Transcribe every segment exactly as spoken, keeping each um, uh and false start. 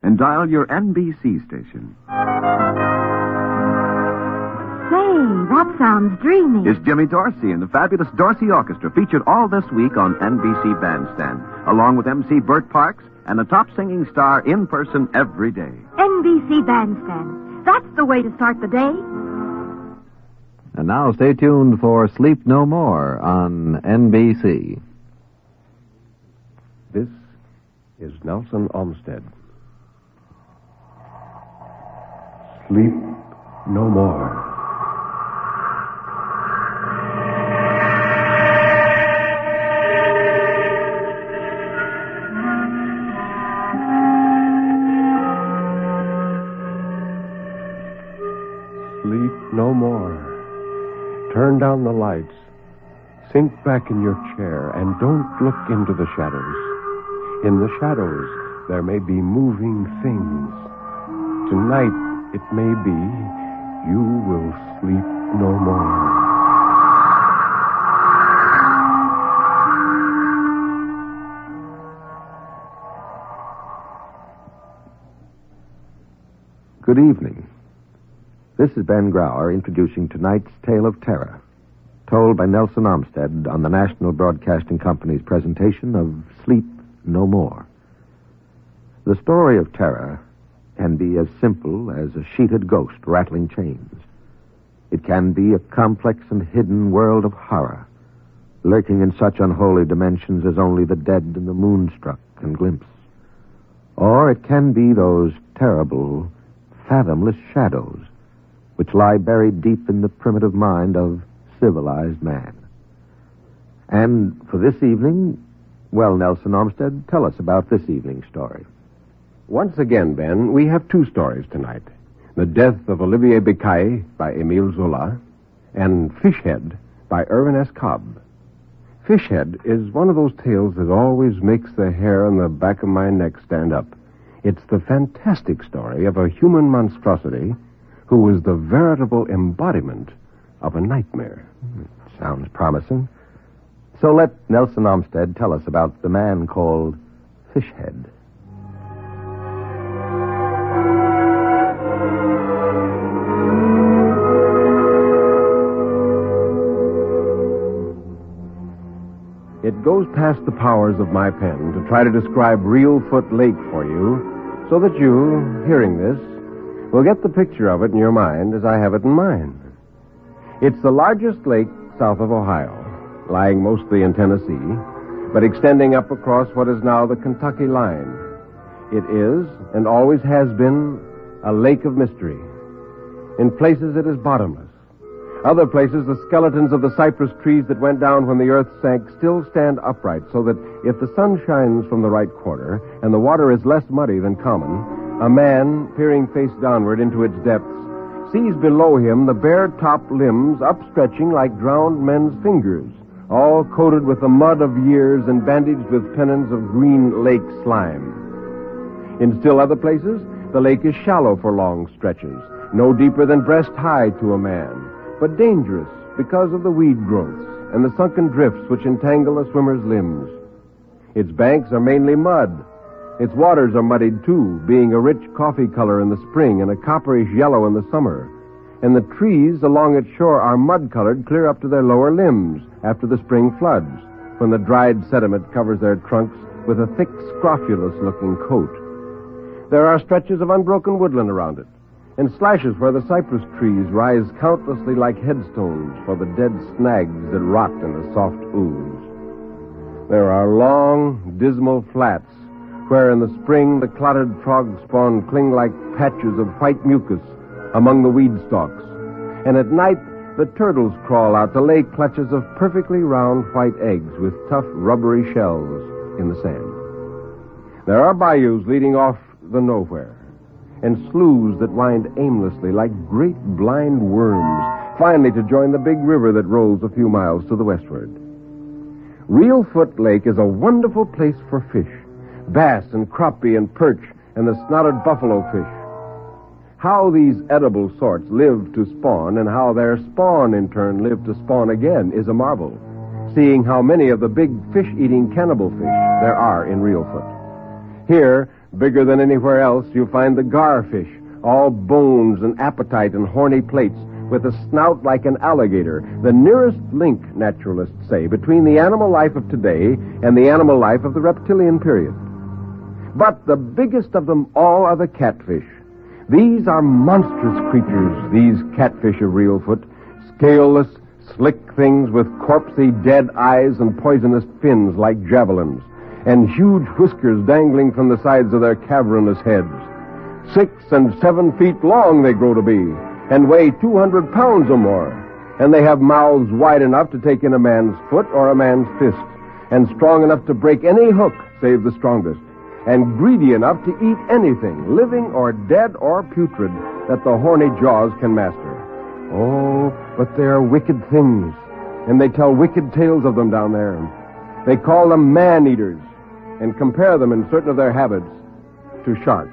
and dial your N B C station. Say, that sounds dreamy. It's Jimmy Dorsey and the fabulous Dorsey Orchestra, featured all this week on N B C Bandstand, along with M C Burt Parks and a top singing star in person every day. N B C Bandstand. That's the way to start the day. And now stay tuned for Sleep No More on N B C. This is Nelson Olmsted. Sleep no more. Sleep no more. Turn down the lights. Sink back in your chair and don't look into the shadows. In the shadows, there may be moving things. Tonight, it may be you will sleep no more. Good evening. This is Ben Grauer introducing tonight's Tale of Terror, told by Nelson Olmsted on the National Broadcasting Company's presentation of Sleep No More. The story of terror can be as simple as a sheeted ghost rattling chains. It can be a complex and hidden world of horror, lurking in such unholy dimensions as only the dead and the moonstruck can glimpse. Or it can be those terrible, fathomless shadows which lie buried deep in the primitive mind of civilized man. And for this evening, well, Nelson Olmsted, tell us about this evening's story. Once again, Ben, we have two stories tonight. The Death of Olivier Becaille by Émile Zola and Fishhead by Irvin S. Cobb. Fishhead is one of those tales that always makes the hair on the back of my neck stand up. It's the fantastic story of a human monstrosity who was the veritable embodiment of a nightmare. Sounds promising. So let Nelson Olmsted tell us about the man called Fishhead. It goes past the powers of my pen to try to describe Reelfoot Lake for you, so that you, hearing this, will get the picture of it in your mind as I have it in mine. It's the largest lake south of Ohio, lying mostly in Tennessee, but extending up across what is now the Kentucky line. It is, and always has been, a lake of mystery. In places it is bottomless. Other places, the skeletons of the cypress trees that went down when the earth sank still stand upright, so that if the sun shines from the right quarter and the water is less muddy than common, a man, peering face downward into its depths, sees below him the bare top limbs upstretching like drowned men's fingers, all coated with the mud of years and bandaged with pennons of green lake slime. In still other places, the lake is shallow for long stretches, no deeper than breast high to a man, but dangerous because of the weed growths and the sunken drifts which entangle a swimmer's limbs. Its banks are mainly mud. Its waters are muddied, too, being a rich coffee color in the spring and a copperish yellow in the summer. And the trees along its shore are mud-colored clear up to their lower limbs after the spring floods, when the dried sediment covers their trunks with a thick, scrofulous-looking coat. There are stretches of unbroken woodland around it, and slashes where the cypress trees rise countlessly like headstones for the dead snags that rot in the soft ooze. There are long, dismal flats where in the spring the clotted frog spawn cling like patches of white mucus among the weed stalks. And at night, the turtles crawl out to lay clutches of perfectly round white eggs with tough, rubbery shells in the sand. There are bayous leading off the nowhere, and sloughs that wind aimlessly like great blind worms, finally to join the big river that rolls a few miles to the westward. Reelfoot Lake is a wonderful place for fish, bass and crappie and perch and the snouted buffalo fish. How these edible sorts live to spawn and how their spawn in turn live to spawn again is a marvel, seeing how many of the big fish-eating cannibal fish there are in Reelfoot. Here, Bigger than anywhere else, you find the garfish, all bones and appetite and horny plates, with a snout like an alligator, the nearest link, naturalists say, between the animal life of today and the animal life of the reptilian period. But the biggest of them all are the catfish. These are monstrous creatures, these catfish of Reelfoot, scaleless, slick things with corpsey dead eyes and poisonous fins like javelins, and huge whiskers dangling from the sides of their cavernous heads. Six and seven feet long they grow to be, and weigh two hundred pounds or more, and they have mouths wide enough to take in a man's foot or a man's fist, and strong enough to break any hook save the strongest, and greedy enough to eat anything, living or dead or putrid, that the horny jaws can master. Oh, but they are wicked things, and they tell wicked tales of them down there. They call them man-eaters, and compare them in certain of their habits to sharks.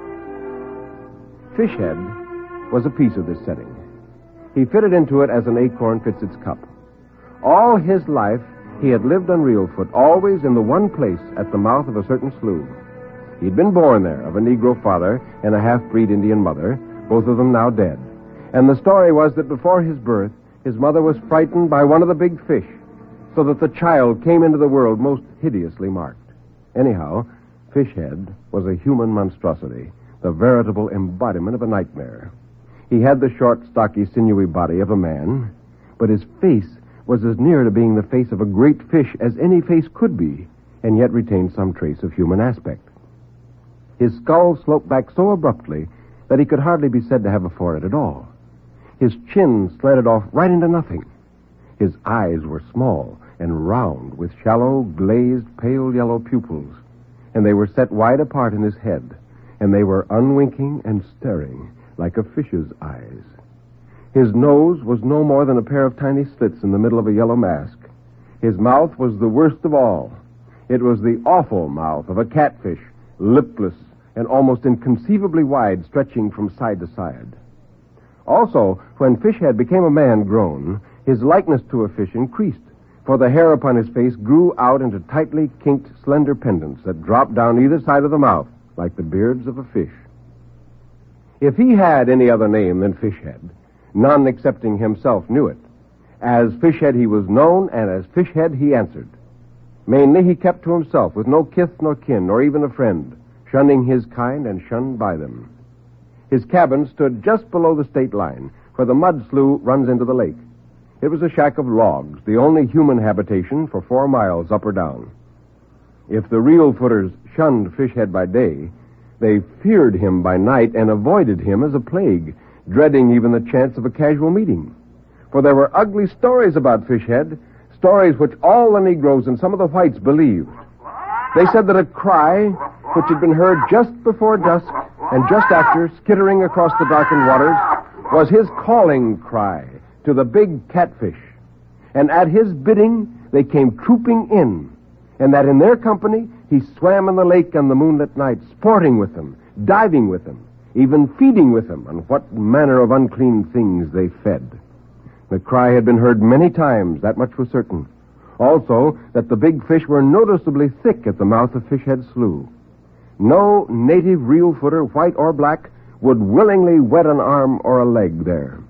Fishhead was a piece of this setting. He fitted into it as an acorn fits its cup. All his life, he had lived on Reelfoot, always in the one place at the mouth of a certain slough. He'd been born there of a Negro father and a half-breed Indian mother, both of them now dead. And the story was that before his birth, his mother was frightened by one of the big fish, so that the child came into the world most hideously marked. Anyhow, Fishhead was a human monstrosity, the veritable embodiment of a nightmare. He had the short, stocky, sinewy body of a man, but his face was as near to being the face of a great fish as any face could be, and yet retained some trace of human aspect. His skull sloped back so abruptly that he could hardly be said to have a forehead at all. His chin slanted off right into nothing. His eyes were small and round, with shallow, glazed, pale yellow pupils, and they were set wide apart in his head, and they were unwinking and staring like a fish's eyes. His nose was no more than a pair of tiny slits in the middle of a yellow mask. His mouth was the worst of all. It was the awful mouth of a catfish, lipless and almost inconceivably wide, stretching from side to side. Also, when Fishhead became a man grown, his likeness to a fish increased, for the hair upon his face grew out into tightly kinked, slender pendants that dropped down either side of the mouth like the beards of a fish. If he had any other name than Fishhead, none excepting himself knew it. As Fishhead he was known, and as Fishhead he answered. Mainly he kept to himself, with no kith nor kin, nor even a friend, shunning his kind and shunned by them. His cabin stood just below the state line, where the mud slough runs into the lake. It was a shack of logs, the only human habitation for four miles up or down. If the Reelfooters shunned Fishhead by day, they feared him by night and avoided him as a plague, dreading even the chance of a casual meeting. For there were ugly stories about Fishhead, stories which all the Negroes and some of the whites believed. They said that a cry, which had been heard just before dusk and just after, skittering across the darkened waters, was his calling cry to the big catfish. And at his bidding, they came trooping in, and that in their company, he swam in the lake on the moonlit night, sporting with them, diving with them, even feeding with them, on what manner of unclean things they fed. The cry had been heard many times, that much was certain. Also, that the big fish were noticeably thick at the mouth of Fishhead Slough. No native Reelfooter, white or black, would willingly wet an arm or a leg there.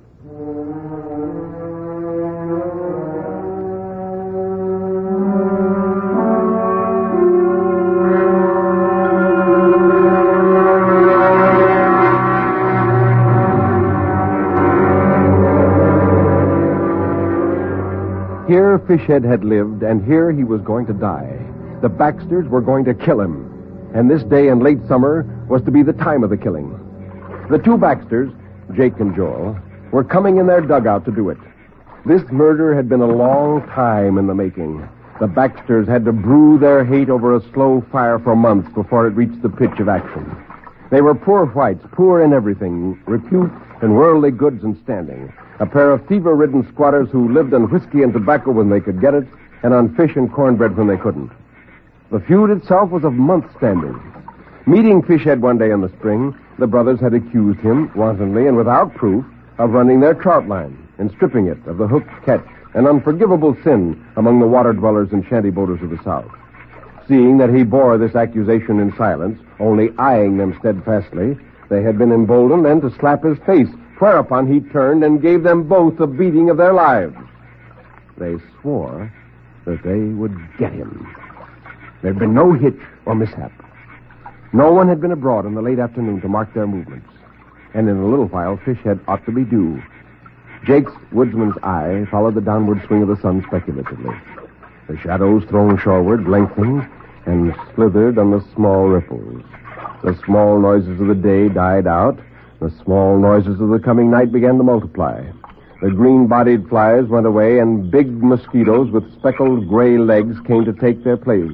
Here Fishhead had lived, and here he was going to die. The Baxters were going to kill him, and this day in late summer was to be the time of the killing. The two Baxters, Jake and Joel, were coming in their dugout to do it. This murder had been a long time in the making. The Baxters had to brew their hate over a slow fire for months before it reached the pitch of action. They were poor whites, poor in everything, repute and worldly goods and standing. A pair of fever-ridden squatters who lived on whiskey and tobacco when they could get it, and on fish and cornbread when they couldn't. The feud itself was of months standing. Meeting Fishhead one day in the spring, the brothers had accused him, wantonly and without proof, of running their trout line and stripping it of the hooked catch, an unforgivable sin among the water dwellers and shanty boaters of the South. Seeing that he bore this accusation in silence, only eyeing them steadfastly, they had been emboldened then to slap his face, whereupon he turned and gave them both a beating of their lives. They swore that they would get him. There'd been no hitch or mishap. No one had been abroad in the late afternoon to mark their movements, and in a little while Fishhead ought to be due. Jake's woodsman's eye followed the downward swing of the sun speculatively. The shadows thrown shoreward lengthened and slithered on the small ripples. The small noises of the day died out. The small noises of the coming night began to multiply. The green-bodied flies went away, and big mosquitoes with speckled gray legs came to take their place.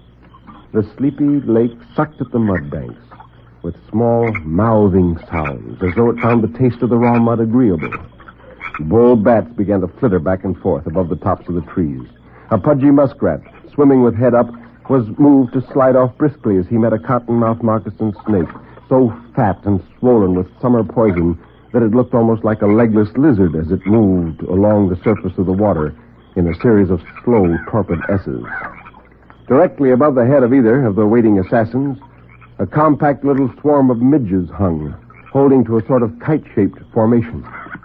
The sleepy lake sucked at the mud banks with small mouthing sounds, as though it found the taste of the raw mud agreeable. Bull bats began to flitter back and forth above the tops of the trees. A pudgy muskrat, swimming with head up, was moved to slide off briskly as he met a cottonmouth moccasin snake, so fat and swollen with summer poison that it looked almost like a legless lizard as it moved along the surface of the water in a series of slow, torpid S's. Directly above the head of either of the waiting assassins, a compact little swarm of midges hung, holding to a sort of kite-shaped formation.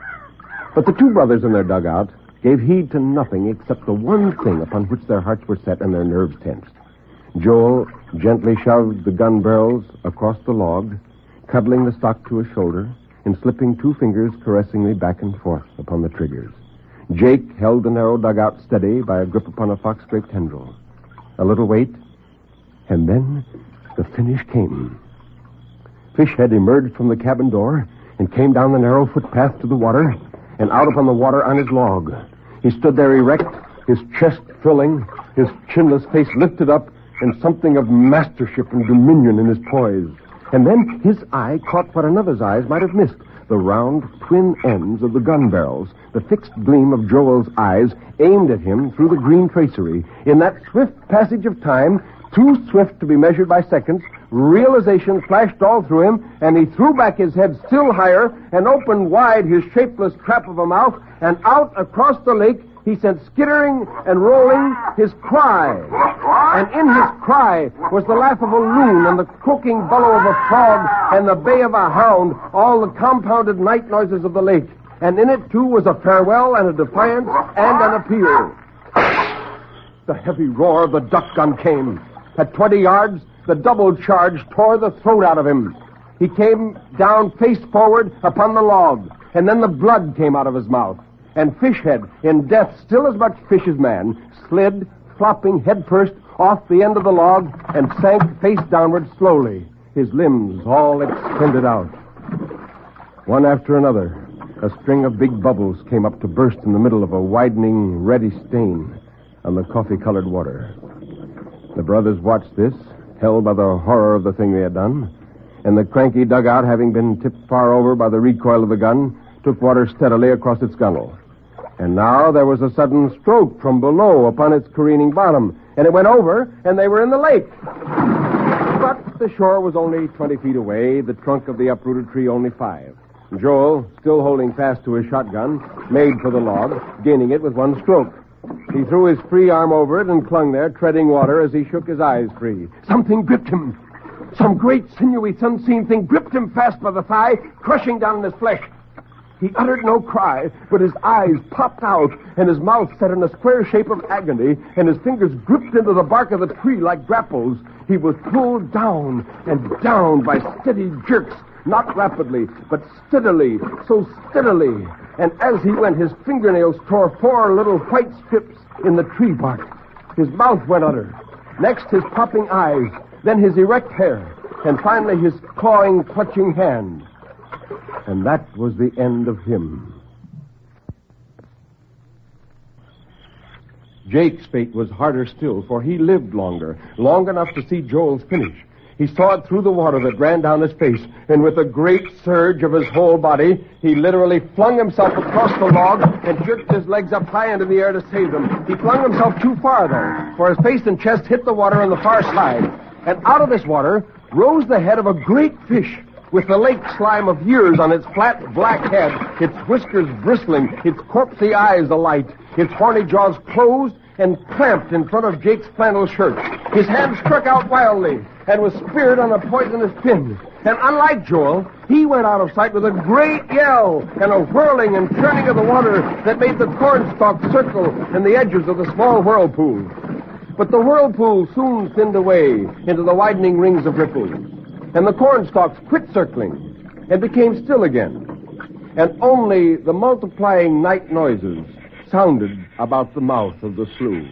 But the two brothers in their dugout gave heed to nothing except the one thing upon which their hearts were set and their nerves tensed. Joel gently shoved the gun barrels across the log, cuddling the stock to his shoulder and slipping two fingers caressingly back and forth upon the triggers. Jake held the narrow dugout steady by a grip upon a fox-grape tendril. A little wait, and then the finish came. Fishhead emerged from the cabin door and came down the narrow footpath to the water and out upon the water on his log. He stood there erect, his chest filling, his chinless face lifted up, and something of mastership and dominion in his poise. And then his eye caught what another's eyes might have missed, the round twin ends of the gun barrels, the fixed gleam of Joel's eyes aimed at him through the green tracery. In that swift passage of time, too swift to be measured by seconds, realization flashed all through him, and he threw back his head still higher and opened wide his shapeless trap of a mouth, and out across the lake he sent skittering and rolling his cry. And in his cry was the laugh of a loon and the croaking bellow of a frog and the bay of a hound, all the compounded night noises of the lake. And in it, too, was a farewell and a defiance and an appeal. The heavy roar of the duck gun came. At twenty yards, the double charge tore the throat out of him. He came down face forward upon the log, and then the blood came out of his mouth. And Fishhead, in death still as much fish as man, slid, flopping headfirst off the end of the log and sank face downward slowly, his limbs all extended out. One after another, a string of big bubbles came up to burst in the middle of a widening, reddy stain on the coffee-colored water. The brothers watched this, held by the horror of the thing they had done, and the cranky dugout, having been tipped far over by the recoil of the gun, took water steadily across its gunwale. And now there was a sudden stroke from below upon its careening bottom, and it went over, and they were in the lake. But the shore was only twenty feet away, the trunk of the uprooted tree only five. Joel, still holding fast to his shotgun, made for the log, gaining it with one stroke. He threw his free arm over it and clung there, treading water as he shook his eyes free. Something gripped him. Some great, sinewy, unseen thing gripped him fast by the thigh, crushing down his flesh. He uttered no cry, but his eyes popped out, and his mouth set in a square shape of agony, and his fingers gripped into the bark of the tree like grapples. He was pulled down and down by steady jerks, not rapidly, but steadily, so steadily. And as he went, his fingernails tore four little white strips in the tree bark. His mouth went under. Next, his popping eyes, then his erect hair, and finally his clawing, clutching hand. And that was the end of him. Jake's fate was harder still, for he lived longer, long enough to see Joel's finish. He saw it through the water that ran down his face, and with a great surge of his whole body, he literally flung himself across the log and jerked his legs up high into the air to save them. He flung himself too far, though, for his face and chest hit the water on the far side. And out of this water rose the head of a great fish, with the lake slime of years on its flat black head, its whiskers bristling, its corpsey eyes alight, its horny jaws closed and clamped in front of Jake's flannel shirt. His hand struck out wildly and was speared on a poisonous pin. And unlike Joel, he went out of sight with a great yell and a whirling and churning of the water that made the cornstalk circle in the edges of the small whirlpool. But the whirlpool soon thinned away into the widening rings of ripples, and the cornstalks quit circling and became still again. And only the multiplying night noises sounded about the mouth of the slough.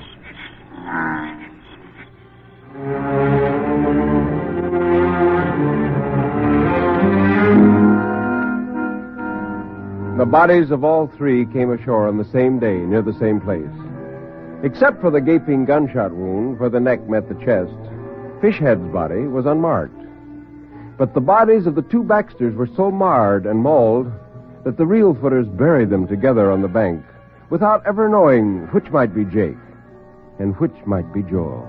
The bodies of all three came ashore on the same day, near the same place. Except for the gaping gunshot wound where the neck met the chest, Fishhead's body was unmarked. But the bodies of the two Baxters were so marred and mauled that the real footers buried them together on the bank without ever knowing which might be Jake and which might be Joel.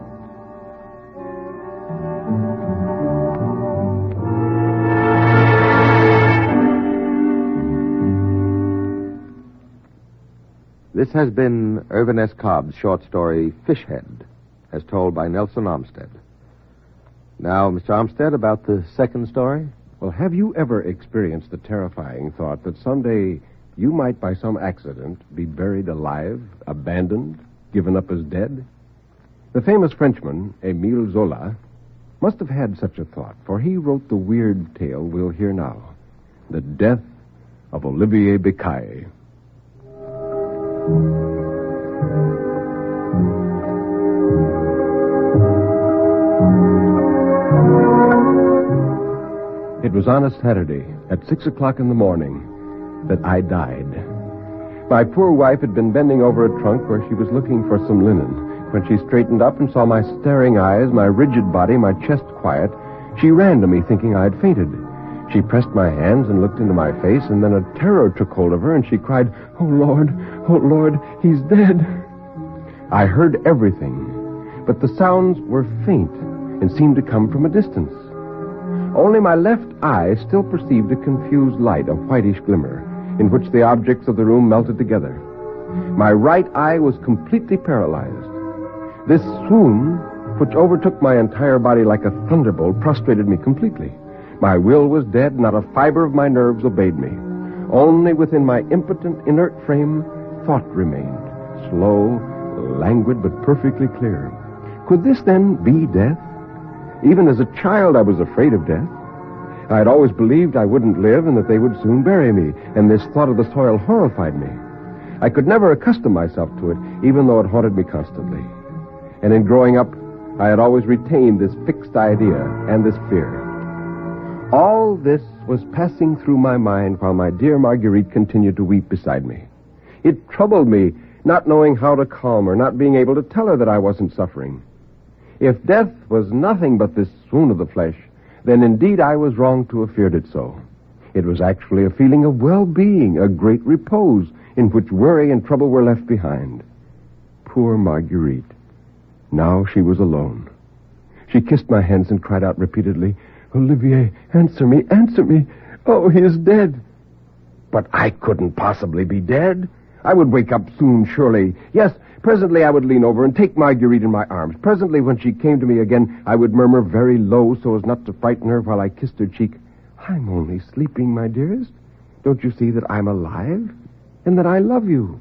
This has been Irvin S. Cobb's short story, Fishhead, as told by Nelson Armstead. Now, Mister Armstead, about the second story? Well, have you ever experienced the terrifying thought that someday you might, by some accident, be buried alive, abandoned, given up as dead? The famous Frenchman, Émile Zola, must have had such a thought, for he wrote the weird tale we'll hear now, The Death of Olivier Becaille. It was on a Saturday at six o'clock in the morning that I died. My poor wife had been bending over a trunk where she was looking for some linen. When she straightened up and saw my staring eyes, my rigid body, my chest quiet, she ran to me thinking I had fainted. She pressed my hands and looked into my face, and then a terror took hold of her, and she cried, "Oh, Lord, oh, Lord, he's dead." I heard everything, but the sounds were faint and seemed to come from a distance. Only my left eye still perceived a confused light, a whitish glimmer, in which the objects of the room melted together. My right eye was completely paralyzed. This swoon, which overtook my entire body like a thunderbolt, prostrated me completely. My will was dead, not a fiber of my nerves obeyed me. Only within my impotent, inert frame, thought remained, slow, languid, but perfectly clear. Could this then be death? Even as a child, I was afraid of death. I had always believed I wouldn't live and that they would soon bury me, and this thought of the soil horrified me. I could never accustom myself to it, even though it haunted me constantly. And in growing up, I had always retained this fixed idea and this fear. All this was passing through my mind while my dear Marguerite continued to weep beside me. It troubled me, not knowing how to calm her, not being able to tell her that I wasn't suffering. If death was nothing but this swoon of the flesh, then indeed I was wrong to have feared it so. It was actually a feeling of well-being, a great repose, in which worry and trouble were left behind. Poor Marguerite. Now she was alone. She kissed my hands and cried out repeatedly, "Olivier, answer me, answer me. Oh, he is dead." But I couldn't possibly be dead. I would wake up soon, surely. Yes, presently I would lean over and take Marguerite in my arms. Presently, when she came to me again, I would murmur very low so as not to frighten her while I kissed her cheek, "I'm only sleeping, my dearest. Don't you see that I'm alive and that I love you?"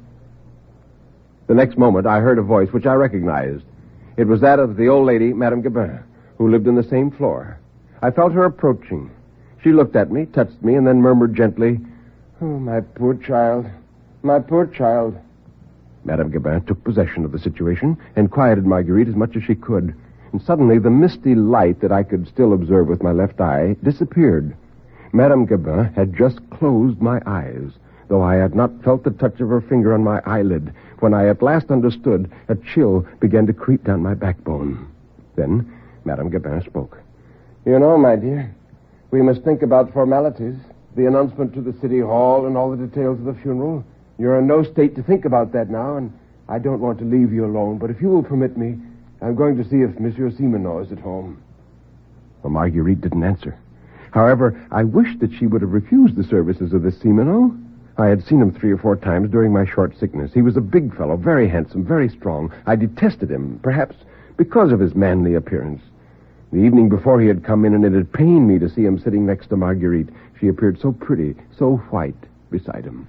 The next moment, I heard a voice which I recognized. It was that of the old lady, Madame Gabin, who lived in the same floor. I felt her approaching. She looked at me, touched me, and then murmured gently, "Oh, my poor child, my poor child." Madame Gabin took possession of the situation and quieted Marguerite as much as she could. And suddenly the misty light that I could still observe with my left eye disappeared. Madame Gabin had just closed my eyes, though I had not felt the touch of her finger on my eyelid. When I at last understood, a chill began to creep down my backbone. Then Madame Gabin spoke. "You know, my dear, we must think about formalities, the announcement to the city hall and all the details of the funeral. You're in no state to think about that now, and I don't want to leave you alone, but if you will permit me, I'm going to see if Monsieur Simoneau is at home." Well, Marguerite didn't answer. However, I wished that she would have refused the services of this Simoneau. I had seen him three or four times during my short sickness. He was a big fellow, very handsome, very strong. I detested him, perhaps because of his manly appearance. The evening before he had come in, and it had pained me to see him sitting next to Marguerite. She appeared so pretty, so white beside him.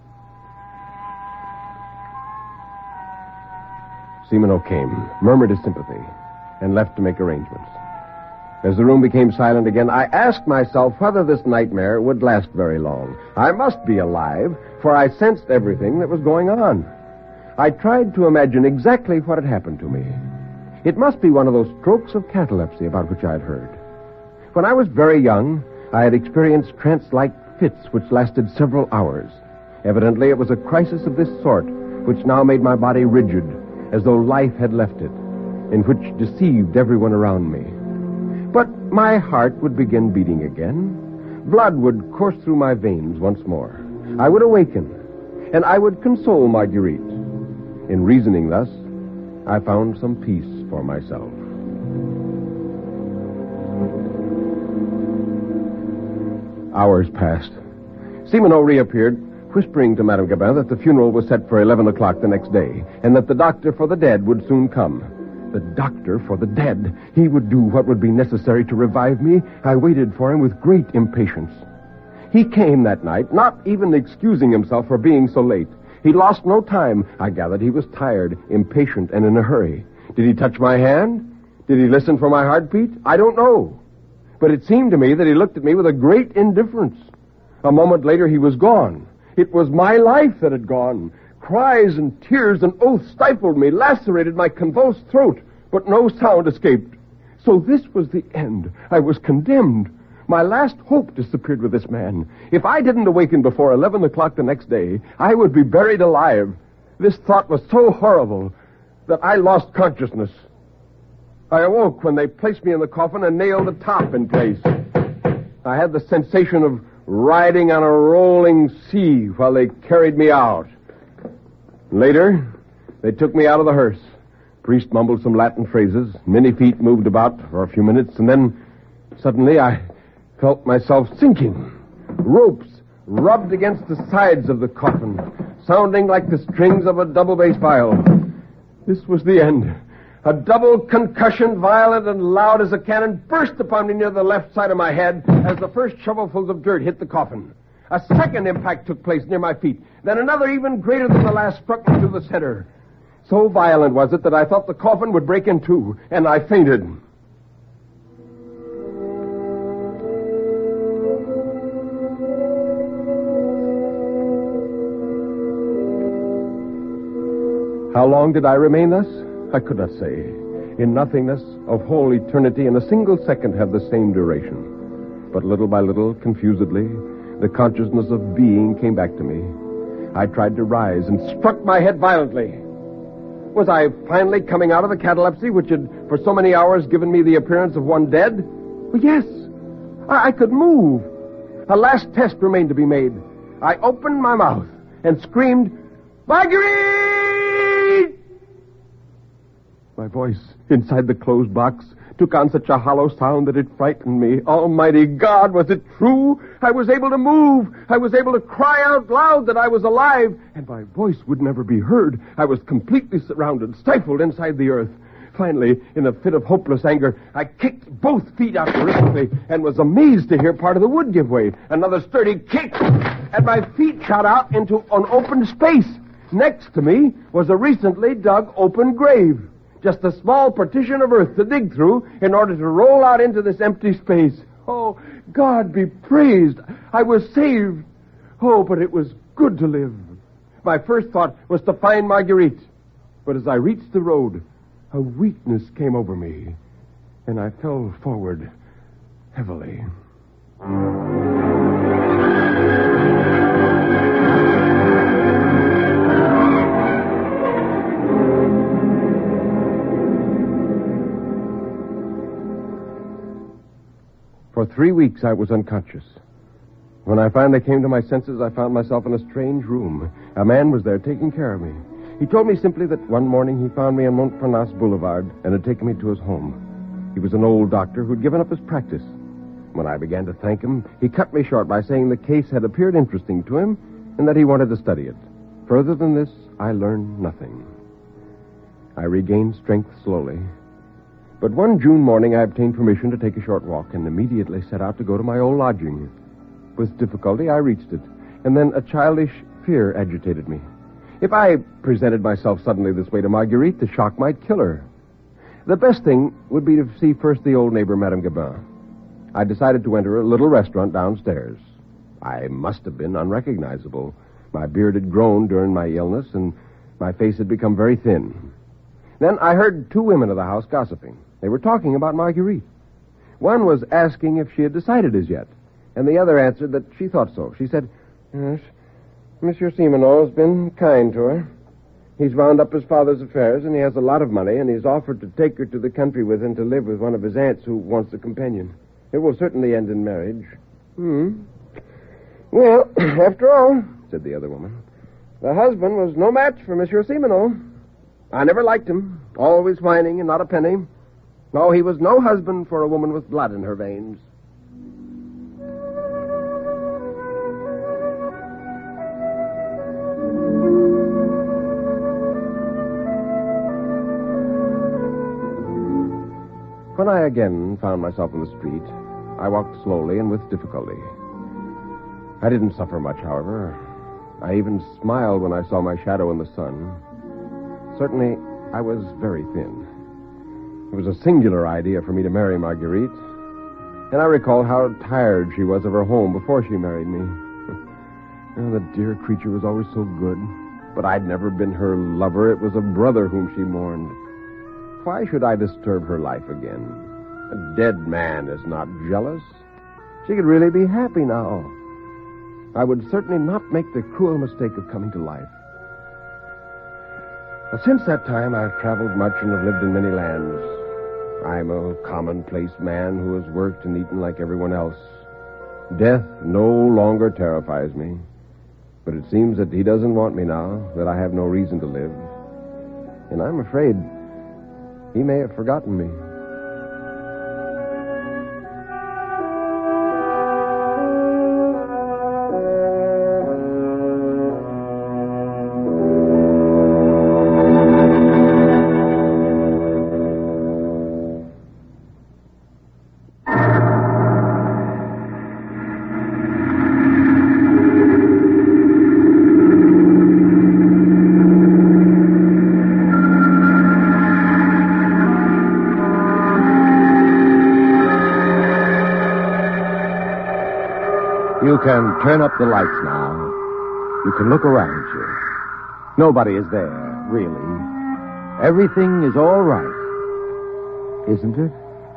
Simoneau came, murmured his sympathy, and left to make arrangements. As the room became silent again, I asked myself whether this nightmare would last very long. I must be alive, for I sensed everything that was going on. I tried to imagine exactly what had happened to me. It must be one of those strokes of catalepsy about which I had heard. When I was very young, I had experienced trance-like fits which lasted several hours. Evidently, it was a crisis of this sort which now made my body rigid, as though life had left it, and which deceived everyone around me. But my heart would begin beating again. Blood would course through my veins once more. I would awaken, and I would console Marguerite. In reasoning thus, I found some peace for myself. Hours passed. Simoneau reappeared, whispering to Madame Gabin that the funeral was set for eleven o'clock the next day, and that the doctor for the dead would soon come. The doctor for the dead. He would do what would be necessary to revive me. I waited for him with great impatience. He came that night, not even excusing himself for being so late. He lost no time. I gathered he was tired, impatient, and in a hurry. Did he touch my hand? Did he listen for my heartbeat? I don't know. But it seemed to me that he looked at me with a great indifference. A moment later, he was gone. It was my life that had gone. Cries and tears and oaths stifled me, lacerated my convulsed throat, but no sound escaped. So this was the end. I was condemned. My last hope disappeared with this man. If I didn't awaken before eleven o'clock the next day, I would be buried alive. This thought was so horrible that I lost consciousness. I awoke when they placed me in the coffin and nailed the top in place. I had the sensation of riding on a rolling sea while they carried me out. Later, they took me out of the hearse. The priest mumbled some Latin phrases. Many feet moved about for a few minutes, and then suddenly I felt myself sinking. Ropes rubbed against the sides of the coffin, sounding like the strings of a double bass viol. This was the end. A double concussion, violent and loud as a cannon, burst upon me near the left side of my head as the first shovelfuls of dirt hit the coffin. A second impact took place near my feet. Then another even greater than the last struck me through the center. So violent was it that I thought the coffin would break in two, and I fainted. How long did I remain thus? I could not say. In nothingness of whole eternity, in a single second had the same duration. But little by little, confusedly, the consciousness of being came back to me. I tried to rise and struck my head violently. Was I finally coming out of the catalepsy which had for so many hours given me the appearance of one dead? Well, yes. I, I could move. A last test remained to be made. I opened my mouth and screamed, "Marguerite!" My voice inside the closed box took on such a hollow sound that it frightened me. Almighty God, was it true? I was able to move. I was able to cry out loud that I was alive, and my voice would never be heard. I was completely surrounded, stifled inside the earth. Finally, in a fit of hopeless anger, I kicked both feet out terrifically and was amazed to hear part of the wood give way. Another sturdy kick, and my feet shot out into an open space. Next to me was a recently dug open grave. Just a small partition of earth to dig through in order to roll out into this empty space. Oh, God be praised. I was saved. Oh, but it was good to live. My first thought was to find Marguerite. But as I reached the road, a weakness came over me, and I fell forward heavily. For three weeks, I was unconscious. When I finally came to my senses, I found myself in a strange room. A man was there taking care of me. He told me simply that one morning he found me on Montparnasse Boulevard and had taken me to his home. He was an old doctor who'd given up his practice. When I began to thank him, he cut me short by saying the case had appeared interesting to him and that he wanted to study it. Further than this, I learned nothing. I regained strength slowly, But one June morning, I obtained permission to take a short walk and immediately set out to go to my old lodging. With difficulty, I reached it, and then a childish fear agitated me. If I presented myself suddenly this way to Marguerite, the shock might kill her. The best thing would be to see first the old neighbor, Madame Gabin. I decided to enter a little restaurant downstairs. I must have been unrecognizable. My beard had grown during my illness, and my face had become very thin. Then I heard two women of the house gossiping. They were talking about Marguerite. One was asking if she had decided as yet, and the other answered that she thought so. She said, "Yes, Monsieur Simoneau has been kind to her. He's wound up his father's affairs, and he has a lot of money, and he's offered to take her to the country with him to live with one of his aunts who wants a companion. It will certainly end in marriage." Hmm. "Well, after all," said the other woman, "the husband was no match for Monsieur Simoneau. I never liked him, always whining and not a penny. No, he was no husband for a woman with blood in her veins." When I again found myself in the street, I walked slowly and with difficulty. I didn't suffer much, however. I even smiled when I saw my shadow in the sun. Certainly, I was very thin. It was a singular idea for me to marry Marguerite, and I recalled how tired she was of her home before she married me. Oh, the dear creature was always so good, but I'd never been her lover. It was a brother whom she mourned. Why should I disturb her life again? A dead man is not jealous. She could really be happy now. I would certainly not make the cruel mistake of coming to life. Well, since that time, I've traveled much and have lived in many lands. I'm a commonplace man who has worked and eaten like everyone else. Death no longer terrifies me. But it seems that he doesn't want me now, that I have no reason to live. And I'm afraid he may have forgotten me. You can turn up the lights now. You can look around you. Nobody is there, really. Everything is all right. Isn't it?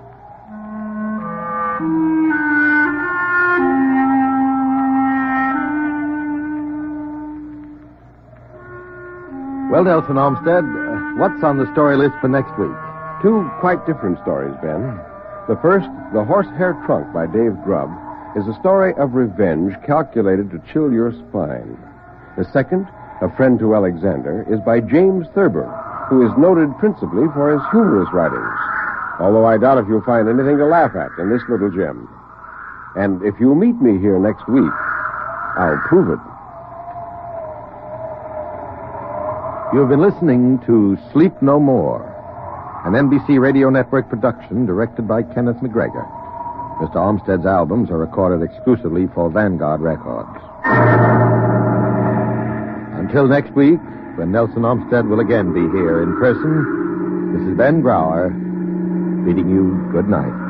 Well, Nelson Olmsted, uh, what's on the story list for next week? Two quite different stories, Ben. The first, The Horsehair Trunk by Dave Grubb, is a story of revenge calculated to chill your spine. The second, A Friend to Alexander, is by James Thurber, who is noted principally for his humorous writings, although I doubt if you'll find anything to laugh at in this little gem. And if you'll meet me here next week, I'll prove it. You've been listening to Sleep No More, an N B C Radio Network production directed by Kenneth McGregor. Mister Olmsted's albums are recorded exclusively for Vanguard Records. Until next week, when Nelson Olmsted will again be here in person, this is Ben Brower bidding you good night.